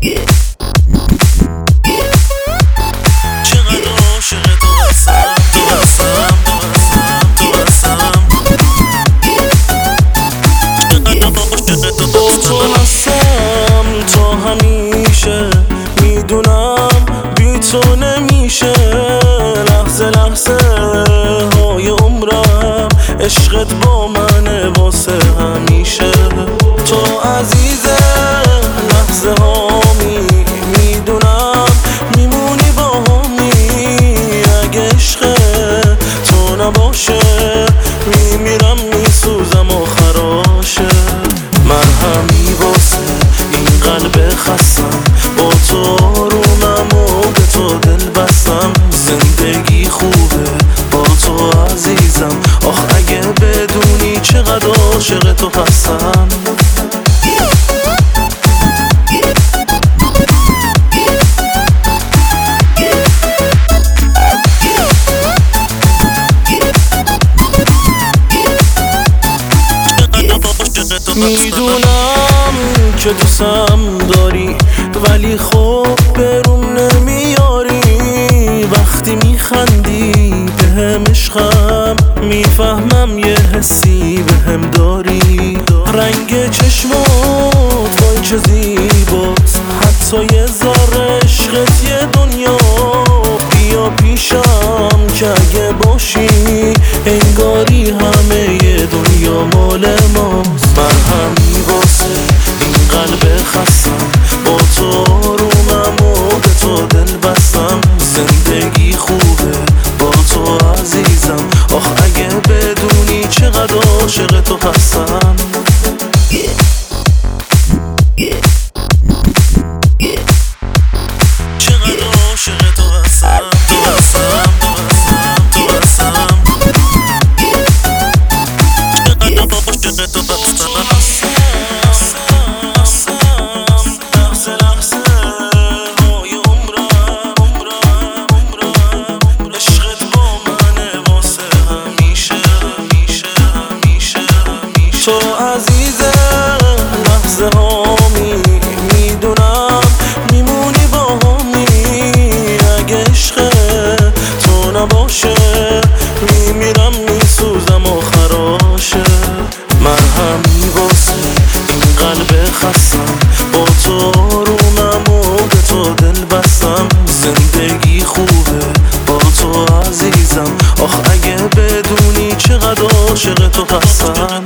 چقدر عاشق تو هستم، تو هستم، تو هستم، چقدر عاشق تو هستم تا همیشه. میدونم بی تو نمیشه، لحظه لحظه های عمرم عشقت با منه واسه همیشه. تو عزیزه لحظه هامی، میدونم میمونی با همی. اگه عشق تو نباشه میمیرم، میسوزم و خراشه. مرهمی واسه این قلب خستم، با تو آرومم و به تو دل بستم. زندگی خوبه با تو عزیزم، آخ اگه بدونی چقدر عاشق تو هستم. میدونم که دوستم داری، ولی خب برون نمیاری. وقتی میخندی بهم عشقم، میفهمم یه حسی بهم داری. رنگ چشمات وای چه زیباست، حتی یه ذره عشقت یه دنیا. بیا پیشم که اگه باشی انگاری همه یه دنیا مال ماست. مرهمی واسه این قلب خستم، با تو آرومم و به تو دل بستم. زندگی خوبه با تو عزیزم، آخ اگه بدونی چقدر عاشق تو هستم. چقدر عاشق تو هستم، تو هستم، تو هستم، چقدر عاشق تو هستم. لحظه لحظه های عمرم عشقت با منه واسه همیشه، همیشه، همیشه، همیشه. تو عزیزه لحظه هامی، میدونم میمونی با همی. اگه عشق تو نباشه میمیرم، میسوزم و خراشه. مرهمی واسه این قلب خستم، با تو آرومم و به تو دل بستم. زندگی خوبه با تو عزیزم، آخ اگه بدونی چقدر عاشق تو هستم.